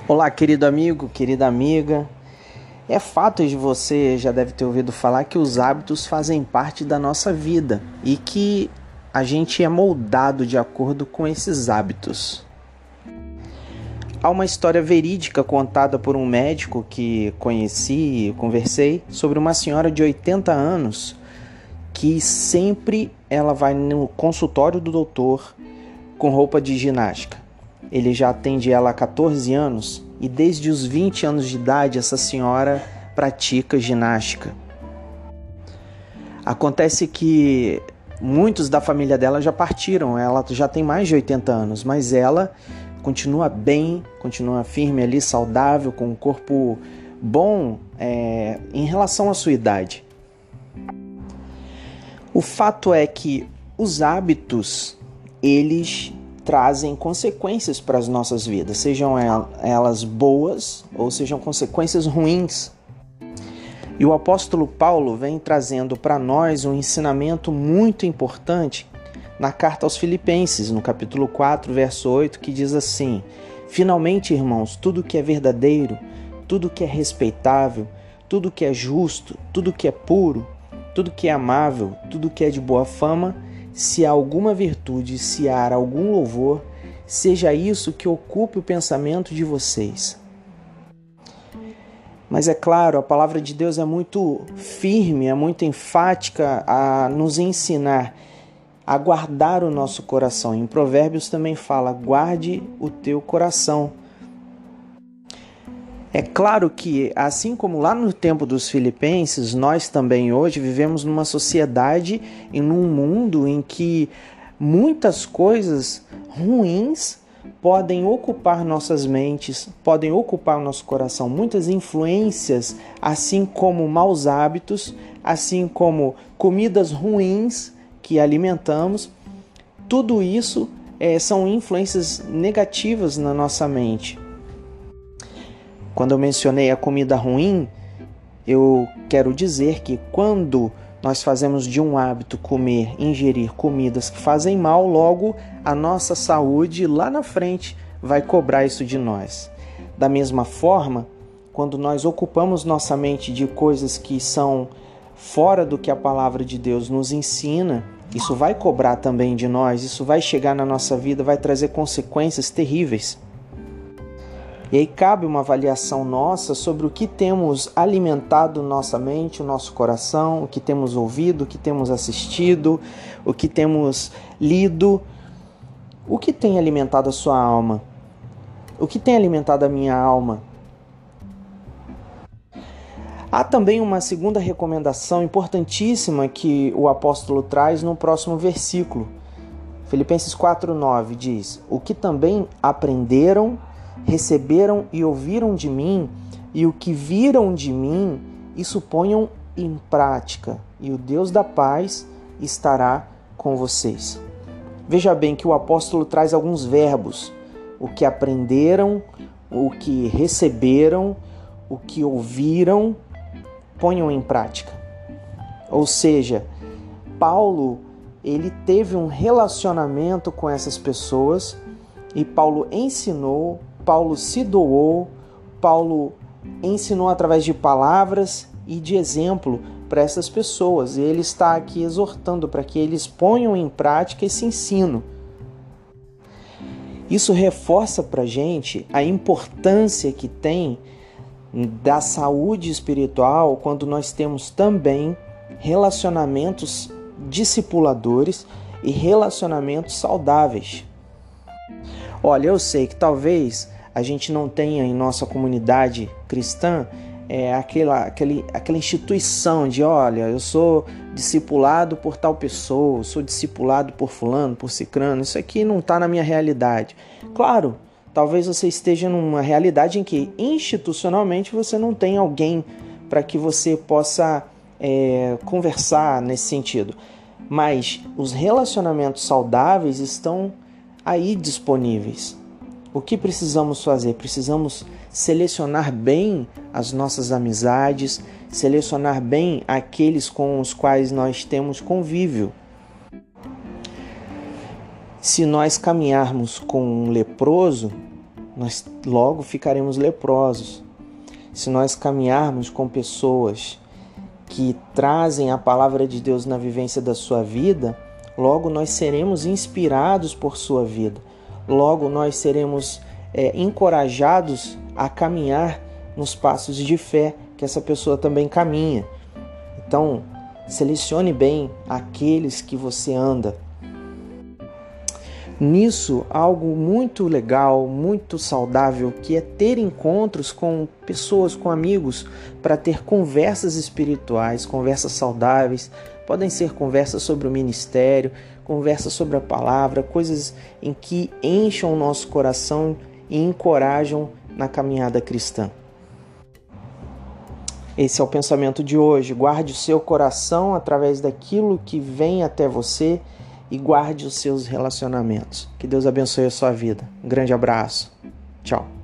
Olá, querido amigo, querida amiga. É fato de você já deve ter ouvido falar que os hábitos fazem parte da nossa vida e que a gente é moldado de acordo com esses hábitos. Há uma história verídica contada por um médico que conheci e conversei sobre uma senhora de 80 anos que sempre ela vai no consultório do doutor com roupa de ginástica. Ele já atende ela há 14 anos e desde os 20 anos de idade essa senhora pratica ginástica. Acontece que muitos da família dela já partiram, ela já tem mais de 80 anos, mas ela continua bem, continua firme ali, saudável, com um corpo bom em relação à sua idade. O fato é que os hábitos, eles trazem consequências para as nossas vidas, sejam elas boas ou sejam consequências ruins. E o apóstolo Paulo vem trazendo para nós um ensinamento muito importante na carta aos Filipenses, no capítulo 4, verso 8, que diz assim: finalmente, irmãos, tudo que é verdadeiro, tudo que é respeitável, tudo que é justo, tudo que é puro, tudo que é amável, tudo que é de boa fama, se há alguma virtude, se há algum louvor, seja isso que ocupe o pensamento de vocês. Mas é claro, a palavra de Deus é muito firme, é muito enfática a nos ensinar a guardar o nosso coração. Em Provérbios também fala: guarde o teu coração. É claro que, assim como lá no tempo dos filipenses, nós também hoje vivemos numa sociedade e num mundo em que muitas coisas ruins podem ocupar nossas mentes, podem ocupar o nosso coração. Muitas influências, assim como maus hábitos, assim como comidas ruins que alimentamos, tudo isso são influências negativas na nossa mente. Quando eu mencionei a comida ruim, eu quero dizer que quando nós fazemos de um hábito ingerir comidas que fazem mal, logo a nossa saúde lá na frente vai cobrar isso de nós. Da mesma forma, quando nós ocupamos nossa mente de coisas que são fora do que a palavra de Deus nos ensina, isso vai cobrar também de nós, isso vai chegar na nossa vida, vai trazer consequências terríveis. E aí cabe uma avaliação nossa sobre o que temos alimentado nossa mente, o nosso coração, o que temos ouvido, o que temos assistido, o que temos lido, o que tem alimentado a sua alma, o que tem alimentado a minha alma. Há também uma segunda recomendação importantíssima que o apóstolo traz no próximo versículo. Filipenses 4:9 diz: o que também aprenderam, receberam e ouviram de mim, e o que viram de mim, isso ponham em prática, e o Deus da paz estará com vocês. Veja bem que o apóstolo traz alguns verbos: o que aprenderam, o que receberam, o que ouviram, ponham em prática. Ou seja, Paulo, ele teve um relacionamento com essas pessoas e Paulo ensinou, Paulo se doou, Paulo ensinou através de palavras e de exemplo para essas pessoas. E ele está aqui exortando para que eles ponham em prática esse ensino. Isso reforça para a gente a importância que tem da saúde espiritual quando nós temos também relacionamentos discipuladores e relacionamentos saudáveis. Olha, eu sei que talvez a gente não tenha em nossa comunidade cristã aquela instituição de, olha, eu sou discipulado por tal pessoa, eu sou discipulado por fulano, por cicrano, isso aqui não está na minha realidade. Claro, talvez você esteja numa realidade em que institucionalmente você não tem alguém para que você possa conversar nesse sentido. Mas os relacionamentos saudáveis estão aí disponíveis. O que precisamos fazer? Precisamos selecionar bem as nossas amizades, selecionar bem aqueles com os quais nós temos convívio. Se nós caminharmos com um leproso, nós logo ficaremos leprosos. Se nós caminharmos com pessoas que trazem a palavra de Deus na vivência da sua vida, logo nós seremos inspirados por sua vida. Logo nós seremos encorajados a caminhar nos passos de fé que essa pessoa também caminha. Então, selecione bem aqueles que você anda. Nisso, algo muito legal, muito saudável, que é ter encontros com pessoas, com amigos, para ter conversas espirituais, conversas saudáveis. Podem ser conversas sobre o ministério, conversas sobre a palavra, coisas em que encham o nosso coração e encorajam na caminhada cristã. Esse é o pensamento de hoje. Guarde o seu coração através daquilo que vem até você e guarde os seus relacionamentos. Que Deus abençoe a sua vida. Um grande abraço. Tchau.